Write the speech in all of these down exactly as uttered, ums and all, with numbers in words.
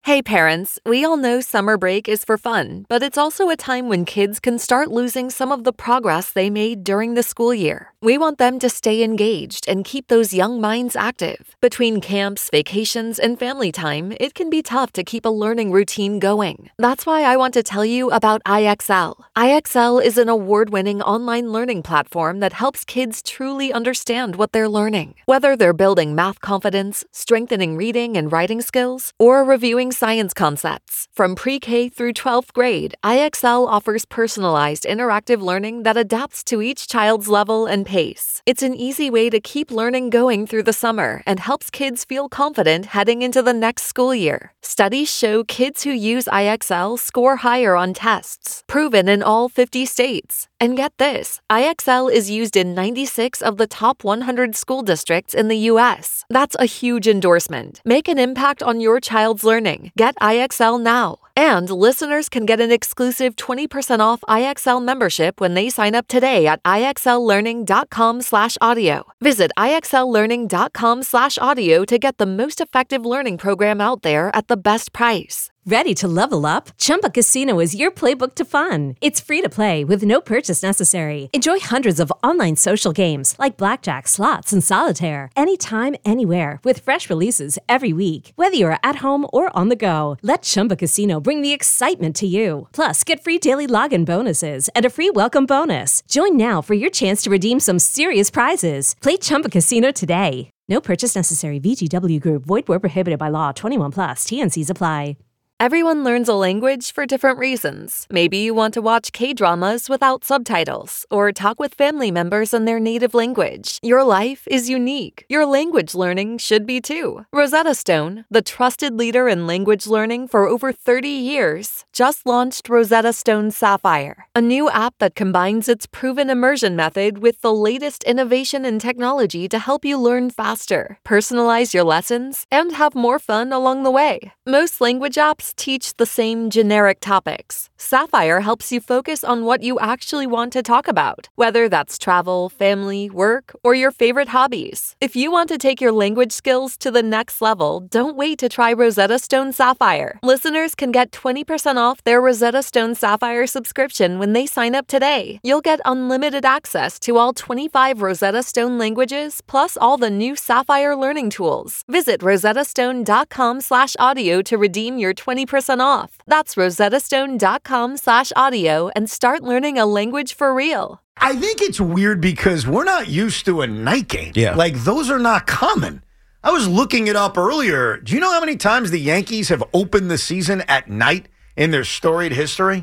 Hey parents, we all know summer break is for fun, but it's also a time when kids can start losing some of the progress they made during the school year. We want them to stay engaged and keep those young minds active. Between camps, vacations, and family time, it can be tough to keep a learning routine going. That's why I want to tell you about I X L. I X L is an award-winning online learning platform that helps kids truly understand what they're learning. Whether they're building math confidence, strengthening reading and writing skills, or reviewing science concepts. From pre-K through twelfth grade, I X L offers personalized interactive learning that adapts to each child's level and pace. It's an easy way to keep learning going through the summer and helps kids feel confident heading into the next school year. Studies show kids who use I X L score higher on tests, proven in all fifty states. And get this, I X L is used in ninety-six of the top one hundred school districts in the U S. That's a huge endorsement. Make an impact on your child's learning. Get I X L now. And listeners can get an exclusive twenty percent off I X L membership when they sign up today at IXLlearning.com slash audio. Visit IXLlearning.com slash audio to get the most effective learning program out there at the best price. Ready to level up? Chumba Casino is your playbook to fun. It's free to play with no purchase necessary. Enjoy hundreds of online social games like blackjack, slots, and solitaire anytime, anywhere with fresh releases every week. Whether you're at home or on the go, let Chumba Casino bring the excitement to you. Plus, get free daily login bonuses and a free welcome bonus. Join now for your chance to redeem some serious prizes. Play Chumba Casino today. No purchase necessary. V G W Group. Void where prohibited by law. twenty-one plus. T N Cs apply. Everyone learns a language for different reasons. Maybe you want to watch K-dramas without subtitles, or talk with family members in their native language. Your life is unique. Your language learning should be too. Rosetta Stone, the trusted leader in language learning for over thirty years, just launched Rosetta Stone Sapphire, a new app that combines its proven immersion method with the latest innovation and technology to help you learn faster, personalize your lessons, and have more fun along the way. Most language apps teach the same generic topics. Sapphire helps you focus on what you actually want to talk about, whether that's travel, family, work, or your favorite hobbies. If you want to take your language skills to the next level, don't wait to try Rosetta Stone Sapphire. Listeners can get twenty percent off their Rosetta Stone Sapphire subscription when they sign up today. You'll get unlimited access to all twenty-five Rosetta Stone languages, plus all the new Sapphire learning tools. Visit rosettastone.com slash audio to redeem your twenty percent off. That's rosettastone.com slash audio and start learning a language for real. I think it's weird because we're not used to a night game. Yeah. Like, those are not common. I was looking it up earlier. Do you know how many times the Yankees have opened the season at night in their storied history?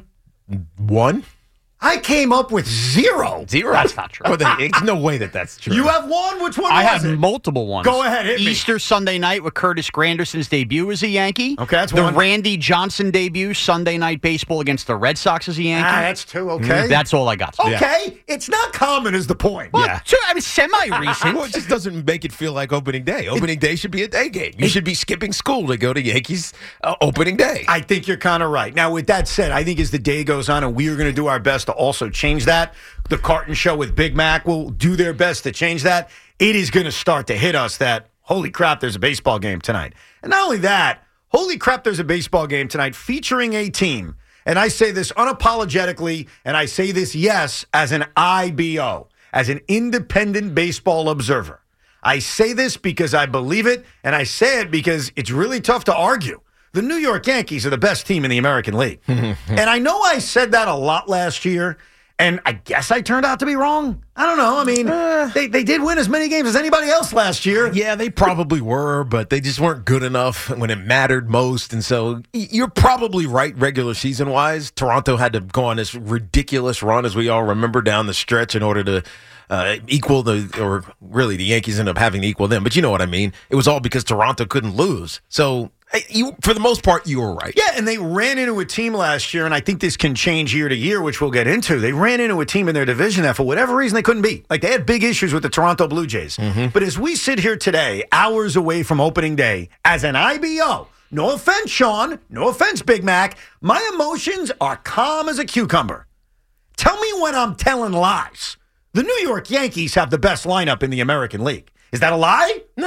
One? I came up with zero. Zero? That's not true. Oh, there's no way that that's true. You have one? Which one I was have it? multiple ones. Go ahead, hit me. Easter Sunday night with Curtis Granderson's debut as a Yankee. Okay, that's the one. The Randy Johnson debut Sunday night baseball against the Red Sox as a Yankee. Ah, that's two, okay. That's all I got. Okay, Yeah. it's not common is the point. Well, Yeah. so, I mean, semi-recent. Well, it just doesn't make it feel like opening day. Opening day should be a day game. You should be skipping school to go to Yankees uh, opening day. I think you're kind of right. Now, with that said, I think as the day goes on, and we are going to do our best to also change that, the Carton Show with Big Mac will do their best to change that. It is going to start to hit us that, holy crap, there's a baseball game tonight. And not only that, holy crap, there's a baseball game tonight featuring a team. And I say this unapologetically, and I say this, yes, as an I B O, as an independent baseball observer. I say this because I believe it, and I say it because it's really tough to argue. The New York Yankees are the best team in the American League. And I know I said that a lot last year, and I guess I turned out to be wrong. I don't know. I mean, uh, they, they did win as many games as anybody else last year. Yeah, they probably were, but they just weren't good enough when it mattered most. And so you're probably right regular season-wise. Toronto had to go on this ridiculous run, as we all remember, down the stretch in order to uh, equal the, or really the Yankees ended up having to equal them. But you know what I mean. It was all because Toronto couldn't lose. So you, for the most part, you were right. Yeah, and they ran into a team last year, and I think this can change year to year, which we'll get into. They ran into a team in their division that, for whatever reason, they couldn't beat. Like, they had big issues with the Toronto Blue Jays. Mm-hmm. But as we sit here today, hours away from opening day, as an I B O, no offense, Sean, no offense, Big Mac, my emotions are calm as a cucumber. Tell me when I'm telling lies. The New York Yankees have the best lineup in the American League. Is that a lie? No.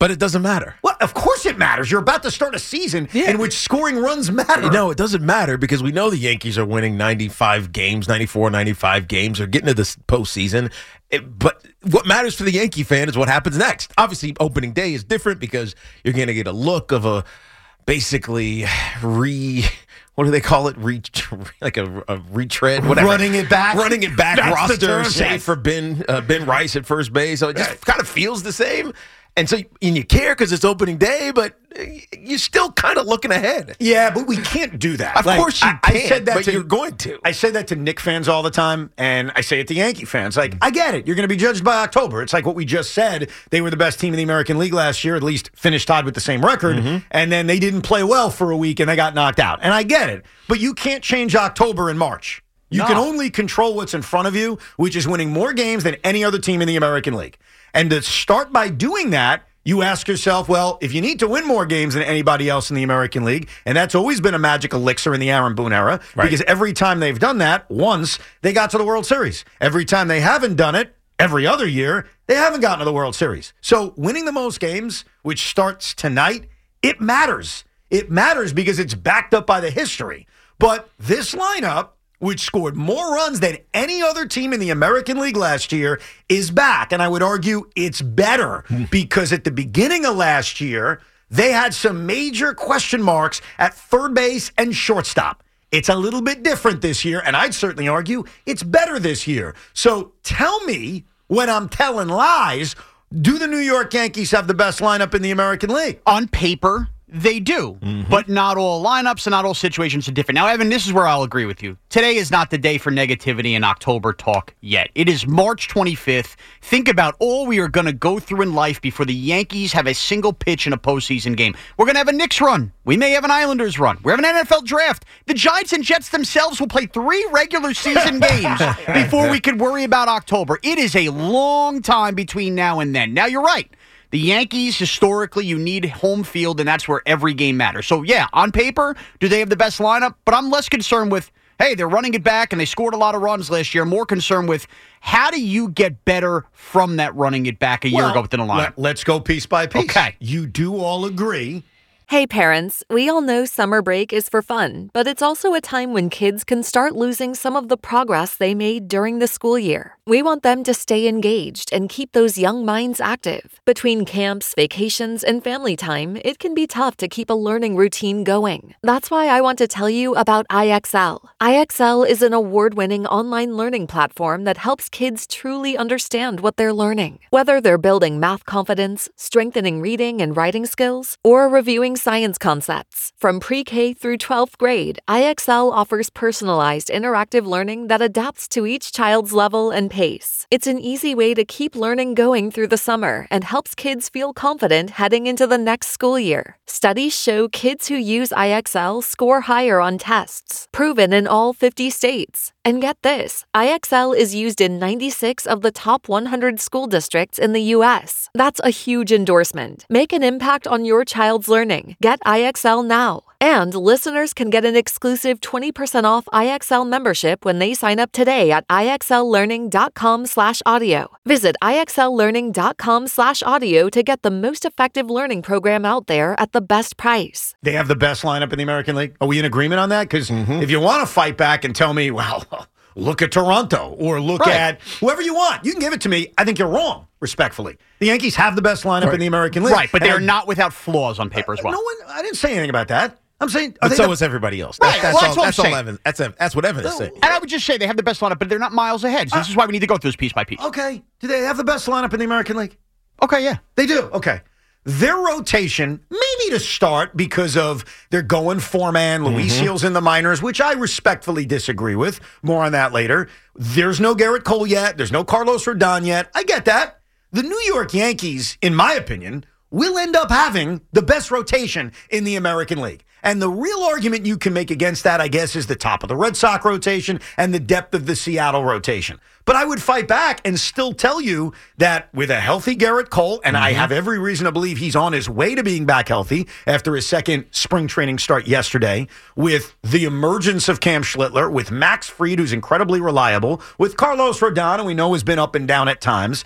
But it doesn't matter. Well, of course it matters. You're about to start a season Yeah. in which scoring runs matter. No, it doesn't matter because we know the Yankees are winning ninety-five games, ninety-four, ninety-five games. They're getting to this postseason. It, but what matters for the Yankee fan is what happens next. Obviously, opening day is different because you're going to get a look of a basically re... What do they call it? Re, like a, a retread, whatever. Running it back? Running it back That's the roster, term, save yes. for Ben uh, Ben Rice at first base. So it just Right. kind of feels the same. And so and you care because it's opening day, but you're still kind of looking ahead. Yeah, but we can't do that. Of Like, course you I, can, I said that but to, you're going to. I say that to Knick fans all the time, and I say it to Yankee fans. Like, I get it. You're going to be judged by October. It's like what we just said. They were the best team in the American League last year, at least finished tied with the same record, Mm-hmm. and then they didn't play well for a week, and they got knocked out. And I get it. But you can't change October and March. You No. can only control what's in front of you, which is winning more games than any other team in the American League. And to start by doing that, you ask yourself, well, if you need to win more games than anybody else in the American League, and that's always been a magic elixir in the Aaron Boone era, Right. because every time they've done that, once, they got to the World Series. Every time they haven't done it, every other year, they haven't gotten to the World Series. So winning the most games, which starts tonight, it matters. It matters because it's backed up by the history. But this lineup, which scored more runs than any other team in the American League last year, is back. And I would argue it's better because at the beginning of last year, they had some major question marks at third base and shortstop. It's a little bit different this year, and I'd certainly argue it's better this year. So tell me when I'm telling lies, do the New York Yankees have the best lineup in the American League? On paper, they do, but not all lineups and not all situations are different. Now, Evan, this is where I'll agree with you. Today is not the day for negativity and October talk yet. It is March twenty-fifth. Think about all we are going to go through in life before the Yankees have a single pitch in a postseason game. We're going to have a Knicks run. We may have an Islanders run. We have an N F L draft. The Giants and Jets themselves will play three regular season games before we could worry about October. It is a long time between now and then. Now, you're right. The Yankees, historically, you need home field, and that's where every game matters. So, yeah, on paper, do they have the best lineup? But I'm less concerned with, hey, they're running it back, and they scored a lot of runs last year. I'm more concerned with, how do you get better from that running it back a year Well, ago within a lineup? let- Let's go piece by piece. Okay. You do all agree. Hey parents, we all know summer break is for fun, but it's also a time when kids can start losing some of the progress they made during the school year. We want them to stay engaged and keep those young minds active. Between camps, vacations, and family time, it can be tough to keep a learning routine going. That's why I want to tell you about I X L. I X L is an award-winning online learning platform that helps kids truly understand what they're learning. Whether they're building math confidence, strengthening reading and writing skills, or reviewing science concepts. From pre-K through twelfth grade, I X L offers personalized interactive learning that adapts to each child's level and pace. It's an easy way to keep learning going through the summer and helps kids feel confident heading into the next school year. Studies show kids who use I X L score higher on tests, proven in all fifty states. And get this, I X L is used in ninety-six of the top one hundred school districts in the U S. That's a huge endorsement. Make an impact on your child's learning. Get I X L now. And listeners can get an exclusive twenty percent off I X L membership when they sign up today at IXLlearning.com slash audio. Visit IXLlearning.com slash audio to get the most effective learning program out there at the best price. They have the best lineup in the American League. Are we in agreement on that? Because if you want to fight back and tell me, well, look at Toronto or look Right. at whoever you want, you can give it to me. I think you're wrong, respectfully. The Yankees have the best lineup in the American League. Right, but And they're I- not without flaws on paper as well. No one, I didn't say anything about that. I'm saying, are But they so the- is everybody else. Right, That's, well, that's all, what I'm that's all saying. Evan. That's, that's what Evan is saying. And I would just say they have the best lineup, but they're not miles ahead. So this is why we need to go through this piece by piece. Okay. Do they have the best lineup in the American League? Okay, yeah. They do. Okay. Their rotation, maybe to start because of they're going four-man, Luis Seal's in the minors, which I respectfully disagree with. More on that later. There's no Garrett Cole yet. There's no Carlos Rodon yet. I get that. The New York Yankees, in my opinion, will end up having the best rotation in the American League. And the real argument you can make against that, I guess, is the top of the Red Sox rotation and the depth of the Seattle rotation. But I would fight back and still tell you that with a healthy Garrett Cole, and I have every reason to believe he's on his way to being back healthy after his second spring training start yesterday, with the emergence of Cam Schlittler, with Max Fried, who's incredibly reliable, with Carlos Rodon, who we know has been up and down at times,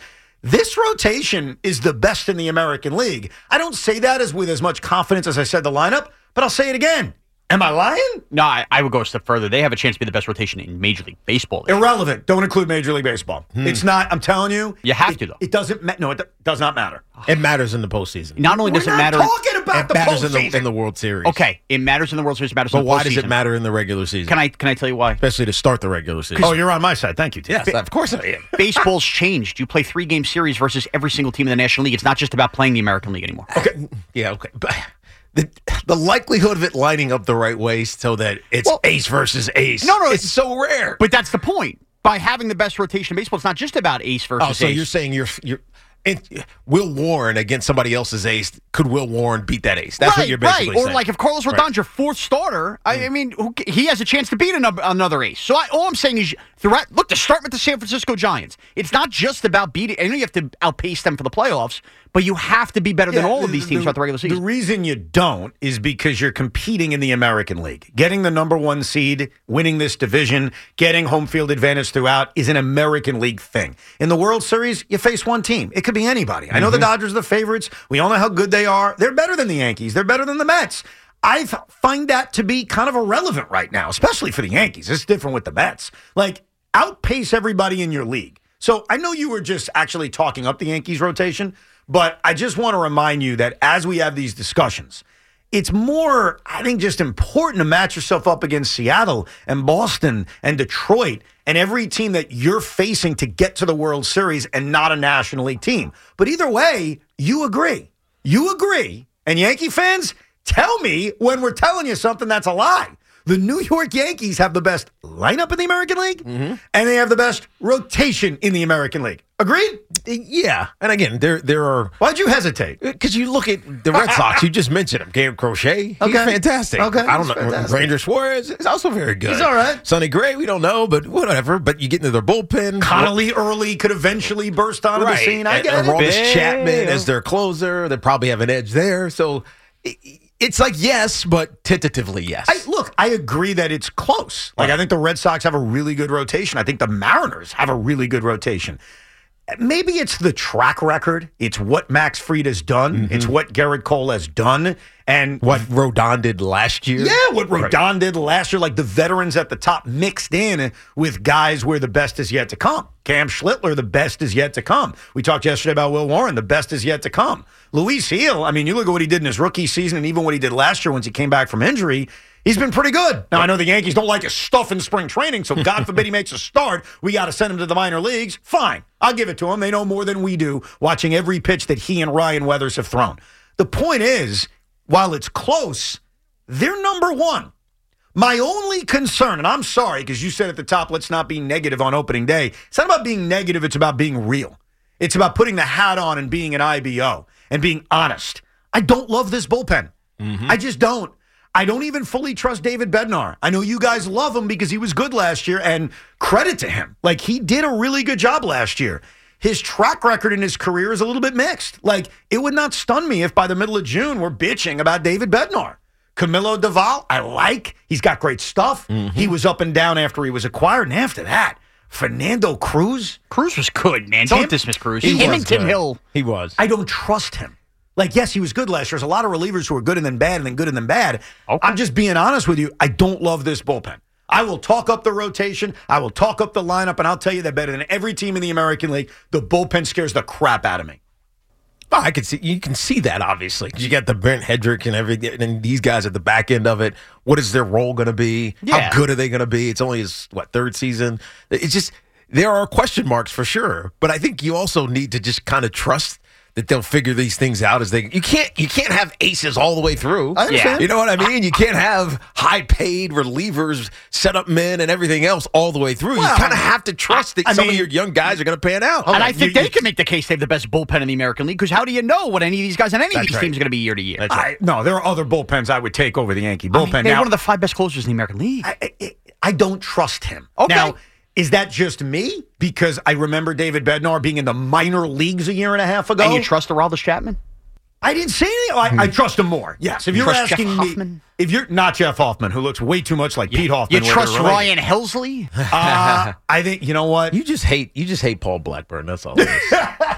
This rotation is the best in the American League. I don't say that as with as much confidence as I said the lineup, but I'll say it again. Am I lying? No, I, I would go a step further. They have a chance to be the best rotation in Major League Baseball. Irrelevant. Don't include Major League Baseball. Hmm. It's not, I'm telling you. You have it, to, though. It doesn't matter. No, it does not matter. It matters in the postseason. Not only We're does it not matter. talking about It the matters in postseason. the, in the World Series. Okay, it matters in the World Series. It matters But in the why does it postseason. matter in the regular season? Can I can I tell you why? Especially to start the regular season. Oh, you're on my side. Thank you, Tim. yes, of course I am. Baseball's changed. You play three game series versus every single team in the National League. It's not just about playing the American League anymore. Okay. Yeah, okay. But the, the likelihood of it lining up the right way so that it's Well, ace versus ace. No, no, it's so rare. But that's the point. By having the best rotation in baseball, it's not just about ace versus oh, so ace. you're saying you're you're it, Will Warren against somebody else's ace? Could Will Warren beat that ace? That's right, what you're basically right. saying. Or like if Carlos Rodon's Right. your fourth starter, I, I mean, who, he has a chance to beat another, another ace. So I, all I'm saying is, throughout, look, to start with the San Francisco Giants, it's not just about beating. I know you have to outpace them for the playoffs, but you have to be better than Yeah, all of these teams throughout the regular season. The reason you don't is because you're competing in the American League. Getting the number one seed, winning this division, getting home field advantage throughout is an American League thing. In the World Series, you face one team. It could be anybody. I know the Dodgers are the favorites. We all know how good they are. They're better than the Yankees. They're better than the Mets. I th- find that to be kind of irrelevant right now, especially for the Yankees. It's different with the Mets. Like, outpace everybody in your league. So I know you were just actually talking up the Yankees rotation, but I just want to remind you that as we have these discussions, it's more, I think, just important to match yourself up against Seattle and Boston and Detroit and every team that you're facing to get to the World Series and not a National League team. But either way, you agree. You agree. And Yankee fans, tell me when we're telling you something that's a lie. The New York Yankees have the best lineup in the American League, mm-hmm. and they have the best rotation in the American League. Agreed? Yeah. And again, there there are. Why'd you hesitate? Because you look at the Red Sox, you just mentioned him. Gabe Crochet, he's Okay. fantastic. Okay, I don't he's know. fantastic. Ranger Suarez is also very good. He's all right. Sonny Gray, we don't know, but whatever. But you get into their bullpen. Connolly early could eventually burst onto right. the scene. I and, get and it. Aroldis Big. Chapman as their closer. They probably have an edge there. So it, it's like yes, but tentatively yes. I, look, I agree that it's close. Like, I think the Red Sox have a really good rotation. I think the Mariners have a really good rotation. Maybe it's the track record. It's what Max Fried has done. Mm-hmm. It's what Garrett Cole has done. And what Rodon did last year. Yeah, what Rodon did last year, like the veterans at the top mixed in with guys where the best is yet to come. Cam Schlittler, the best is yet to come. We talked yesterday about Will Warren, the best is yet to come. Luis Heel, I mean, you look at what he did in his rookie season and even what he did last year once he came back from injury, he's been pretty good. Now, I know the Yankees don't like his stuff in spring training, so God forbid he makes a start. We got to send him to the minor leagues. Fine. I'll give it to him. They know more than we do watching every pitch that he and Ryan Weathers have thrown. The point is, while it's close, they're number one. My only concern, and I'm sorry because you said at the top, let's not be negative on opening day. It's not about being negative. It's about being real. It's about putting the hat on and being an I B O and being honest. I don't love this bullpen. Mm-hmm. I just don't. I don't even fully trust David Bednar. I know you guys love him because he was good last year, and credit to him. Like, he did a really good job last year. His track record in his career is a little bit mixed. Like, it would not stun me if by the middle of June we're bitching about David Bednar. Camilo Doval, I like. He's got great stuff. Mm-hmm. He was up and down after he was acquired, and after that, Fernando Cruz. Cruz was good, man. Don't Tim, dismiss Cruz. He Him was and Tim good. Hill. He was. I don't trust him. Like, yes, he was good last year. There's a lot of relievers who are good and then bad and then good and then bad. Okay. I'm just being honest with you. I don't love this bullpen. I will talk up the rotation. I will talk up the lineup, and I'll tell you that better than every team in the American League, the bullpen scares the crap out of me. Oh, I can see you can see that obviously. You got the Brent Hedrick and everything, and these guys at the back end of it. What is their role going to be? Yeah. How good are they going to be? It's only his what third season. It's just there are question marks for sure. But I think you also need to just kind of trust that they'll figure these things out as they. You can't you can't have aces all the way through. I understand. You know what I mean? You can't have high paid relievers, setup men, and everything else all the way through. Well, you kind of have to trust that I some mean- of your young guys are going to pan out. And I think you- they you- can make the case they have the best bullpen in the American League because how do you know what any of these guys on any of That's these right. teams are going to be year to year? That's right. I, no, there are other bullpens I would take over the Yankee I bullpen. mean, they're now, one of the five best closers in the American League. I, I, I don't trust him. Okay. Now, is that just me? Because I remember David Bednar being in the minor leagues a year and a half ago. and you trust Aroldis Chapman? I didn't say anything. I, I trust him more. Yes. If You you're trust Jeff asking me, Hoffman? if you're not Jeff Hoffman, who looks way too much like Pete Hoffman. You where trust they're related. Ryan Helsley? Uh, I think you know what. You just hate you just hate Paul Blackburn. That's all. It is.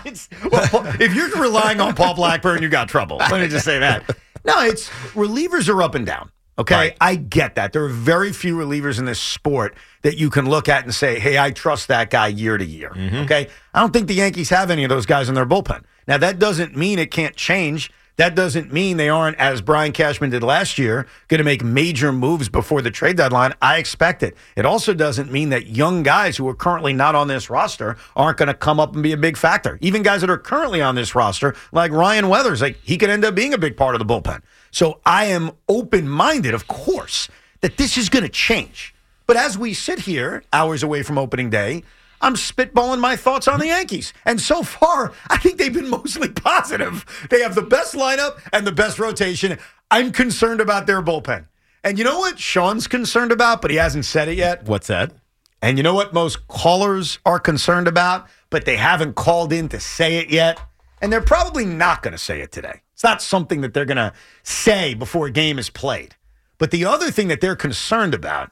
It's, well, Paul- if you're relying on Paul Blackburn, you got trouble. Let me just say that. No, it's relievers are up and down. Okay, Right. I get that. There are very few relievers in this sport that you can look at and say, hey, I trust that guy year to year. Okay, I don't think the Yankees have any of those guys in their bullpen. Now, that doesn't mean it can't change. That doesn't mean they aren't, as Brian Cashman did last year, going to make major moves before the trade deadline. I expect it. It also doesn't mean that young guys who are currently not on this roster aren't going to come up and be a big factor. Even guys that are currently on this roster, like Ryan Weathers, like he could end up being a big part of the bullpen. So I am open-minded, of course, that this is going to change. But as we sit here, hours away from opening day, I'm spitballing my thoughts on the Yankees. And so far, I think they've been mostly positive. They have the best lineup and the best rotation. I'm concerned about their bullpen. And you know what Sean's concerned about, but he hasn't said it yet? What's that? And you know what most callers are concerned about, but they haven't called in to say it yet? And they're probably not going to say it today. It's not something that they're going to say before a game is played. But the other thing that they're concerned about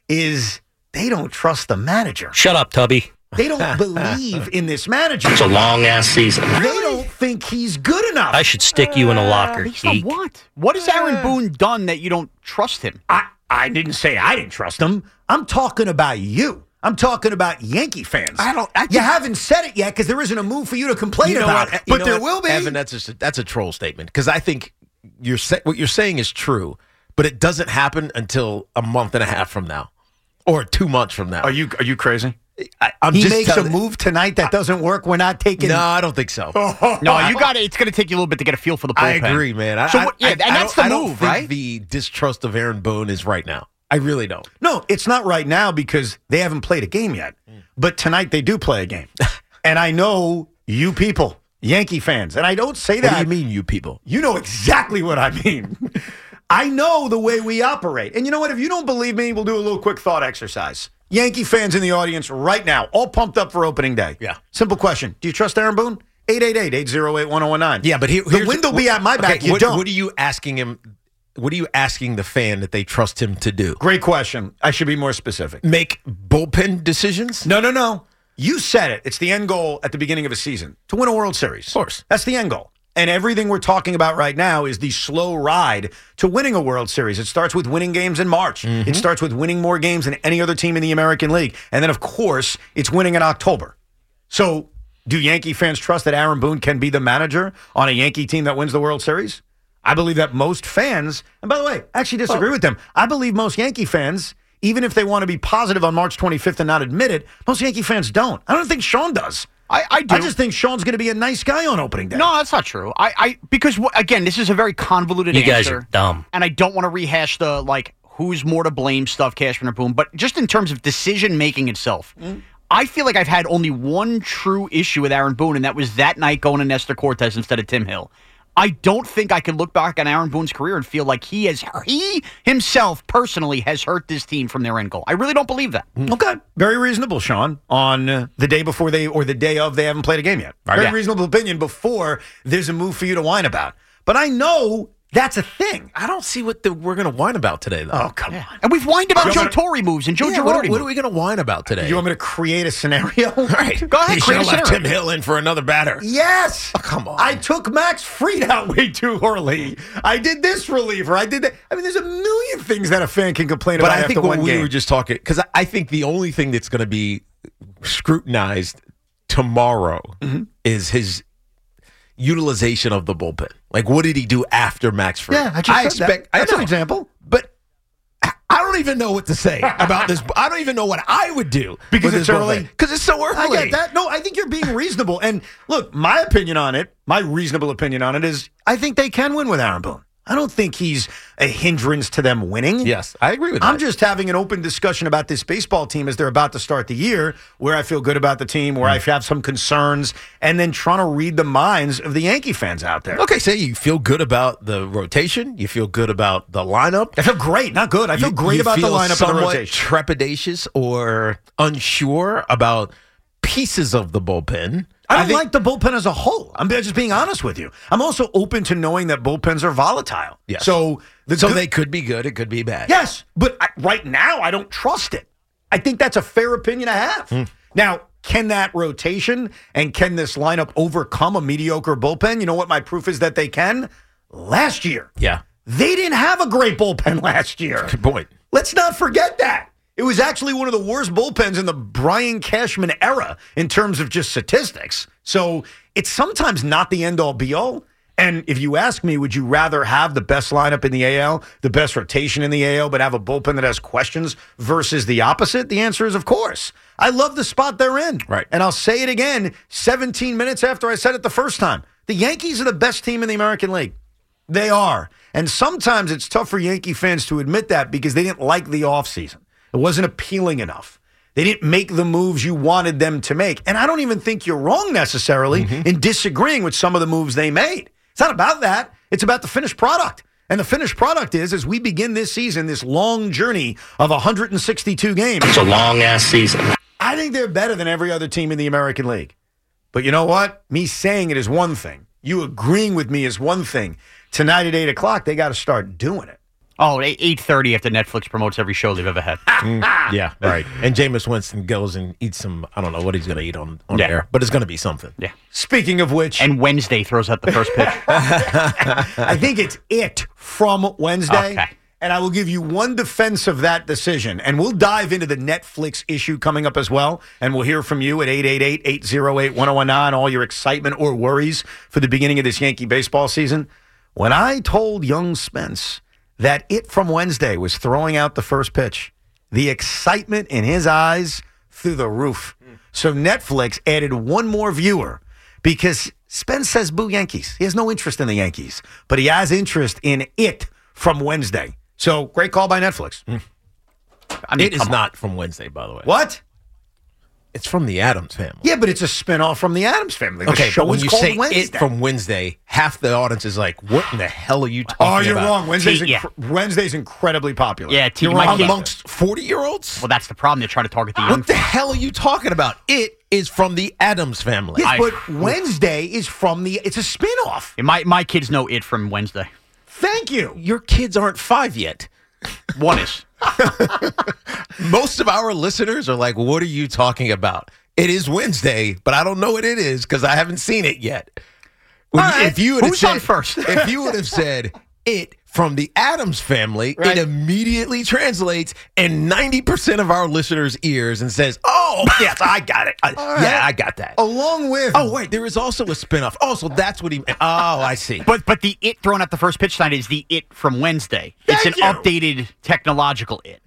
is they don't trust the manager. Shut up, Tubby. They don't believe in this manager. It's a long-ass season. They don't think he's good enough. I should stick you in a locker, Based on geek. what? What has Aaron Boone done that you don't trust him? I, I didn't say I didn't trust him. I'm talking about you. I'm talking about Yankee fans. I don't- I you think- haven't said it yet because there isn't a move for you to complain You know about. what? You But know there what, will be. Evan, that's a, that's a troll statement because I think you're sa- what you're saying is true, but it doesn't happen until a month and a half from now or two months from now. Are you are you crazy? I, I'm He just makes a telling- move tonight that doesn't work. We're not taking. No, I don't think so. No, you got it. It's going to take you a little bit to get a feel for the bullpen. I agree, man. I, So I- what- yeah, I- and I that's don't- the I don't move, think right? The distrust of Aaron Boone is right now. I really don't. No, it's not right now because they haven't played a game yet. But tonight they do play a game, and I know you people, Yankee fans, and I don't say that. What do you mean, you people? You know exactly what I mean. I know the way we operate. And you know what? If you don't believe me, we'll do a little quick thought exercise. Yankee fans in the audience right now, all pumped up for opening day. Yeah. Simple question. Do you trust Aaron Boone? eight eight eight, eight oh eight, one oh one nine. Yeah, but here, the here's wind will be at my back. Okay, you what, don't. What are you asking him? What are you asking the fan that they trust him to do? Great question. I should be more specific. Make bullpen decisions? No, no, no. You said it. It's the end goal at the beginning of a season to win a World Series. Of course. That's the end goal. And everything we're talking about right now is the slow ride to winning a World Series. It starts with winning games in March. Mm-hmm. It starts with winning more games than any other team in the American League. And then, of course, it's winning in October. So do Yankee fans trust that Aaron Boone can be the manager on a Yankee team that wins the World Series? I believe that most fans, and by the way, I actually disagree with them. I believe most Yankee fans, even if they want to be positive on March twenty-fifth and not admit it, most Yankee fans don't. I don't think Sean does. I, I do. I just think Sean's going to be a nice guy on opening day. No, that's not true. I, I because wh- again, this is a very convoluted You answer. guys are dumb. And I don't want to rehash the like who's more to blame stuff, Cashman or Boone. But just in terms of decision making itself, Mm. I feel like I've had only one true issue with Aaron Boone, and that was that night going to Nestor Cortez instead of Tim Hill. I don't think I can look back on Aaron Boone's career and feel like he has he himself personally has hurt this team from their end goal. I really don't believe that. Okay. Very reasonable, Sean, on uh, the day before they or the day of they haven't played a game yet. Very Yeah. reasonable opinion before there's a move for you to whine about. But I know that's a thing. I don't see what the, we're going to whine about today, though. Oh, come on. And we've whined about You Joe want me to- Torre moves and Joe Yeah, Girardi what, what moves. are we going to whine about today? You want me to create a scenario? Right. Go ahead, He create should a have left scenario. Tim Hill in for another batter. Yes. Oh, come on. I took Max Fried out way too early. I did this reliever. I did that. I mean, there's a million things that a fan can complain But about I after think what one we game. were just talking, because I, I think the only thing that's going to be scrutinized tomorrow Mm-hmm. is his utilization of the bullpen. Like, what did he do after Max Fried? Yeah, I just said expect. that. That's I an know, example. But I I don't even know what to say about this. I don't even know what I would do Because with it's this early? bullpen. Because it's so early. I get that. No, I think you're being reasonable. And look, my opinion on it, my reasonable opinion on it is I think they can win with Aaron Boone. I don't think he's a hindrance to them winning. Yes, I agree with that. I'm just having an open discussion about this baseball team as they're about to start the year, where I feel good about the team, where I have some concerns, and then trying to read the minds of the Yankee fans out there. Okay, so you feel good about the rotation. You feel good about the lineup. I feel great, not good. I feel You- great you about the feel lineup and the somewhat rotation. trepidatious or unsure about pieces of the bullpen. I don't think- like the bullpen as a whole. I'm just being honest with you. I'm also open to knowing that bullpens are volatile. Yes. So, the So good- they could be good. It could be bad. Yes, but I, right now I don't trust it. I think that's a fair opinion to have. Hmm. Now, can that rotation and can this lineup overcome a mediocre bullpen? You know what my proof is that they can? Last year. Yeah. They didn't have a great bullpen last year. Good point. Let's not forget that. It was actually one of the worst bullpens in the Brian Cashman era in terms of just statistics. So it's sometimes not the end-all, be-all. And if you ask me, would you rather have the best lineup in the A L, the best rotation in the A L, but have a bullpen that has questions versus the opposite? The answer is, of course. I love the spot they're in. Right. And I'll say it again seventeen minutes after I said it the first time. The Yankees are the best team in the American League. They are. And sometimes it's tough for Yankee fans to admit that because they didn't like the offseason. It wasn't appealing enough. They didn't make the moves you wanted them to make. And I don't even think you're wrong necessarily mm-hmm. in disagreeing with some of the moves they made. It's not about that. It's about the finished product. And the finished product is, as we begin this season, this long journey of one hundred sixty-two games. It's a long-ass season. I think they're better than every other team in the American League. But you know what? Me saying it is one thing. You agreeing with me is one thing. Tonight at eight o'clock, they got to start doing it. Oh, eight thirty after Netflix promotes every show they've ever had. mm, yeah, right. And Jameis Winston goes and eats some, I don't know what he's going to eat on, on yeah. air, but it's going to be something. Yeah. Speaking of which. And Wednesday throws out the first pitch. I think it's it from Wednesday. Okay. And I will give you one defense of that decision. And we'll dive into the Netflix issue coming up as well. And we'll hear from you at eight eight eight, eight oh eight, one oh one nine, all your excitement or worries for the beginning of this Yankee baseball season. When I told young Spence that it from Wednesday was throwing out the first pitch, the excitement in his eyes through the roof. So Netflix added one more viewer because Spence says boo Yankees. He has no interest in the Yankees, but he has interest in it from Wednesday. So great call by Netflix. Mm. I mean, it is not from Wednesday, by the way. What? It's from the Addams Family. Yeah, but it's a spinoff from the Addams Family. The okay, show but when is you called say Wednesday. It from Wednesday, half the audience is like, what in the hell are you talking about? Oh, you're about? wrong. Wednesday's, T- inc- yeah. Wednesday's incredibly popular. Yeah, T- you're my wrong kid- amongst forty-year-olds? Well, that's the problem. They're trying to target the young. What the hell are you talking about? It is from the Addams Family. Yes, I- but Wednesday is from the, it's a spinoff. Yeah, my, my kids know it from Wednesday. Thank you. Your kids aren't five yet. One is. Most of our listeners are like, what are you talking about? It is Wednesday, but I don't know what it is because I haven't seen it yet. When, All right. If you would have Who's said, on first? If you would have said it from the Addams Family, Right. it immediately translates in ninety percent of our listeners' ears and says, oh, yes, I got it. I, right. Yeah, I got that. Along with. Oh, wait, there is also a spinoff. Oh, so that's what he meant. Oh, I see. But but the it thrown out the first pitch sign is the it from Wednesday. It's Thank an you. updated technological it.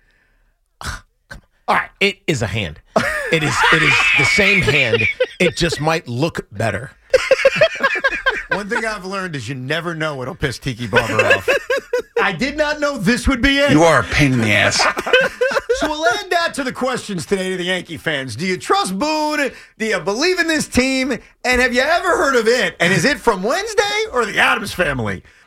All right, it is a hand. It is it is the same hand. It just might look better. One thing I've learned is you never know what'll piss Tiki Barber off. I did not know this would be it. You are a pain in the ass. So we'll add that to the questions today to the Yankee fans. Do you trust Boone? Do you believe in this team? And have you ever heard of it? And is it from Wednesday or the Addams Family?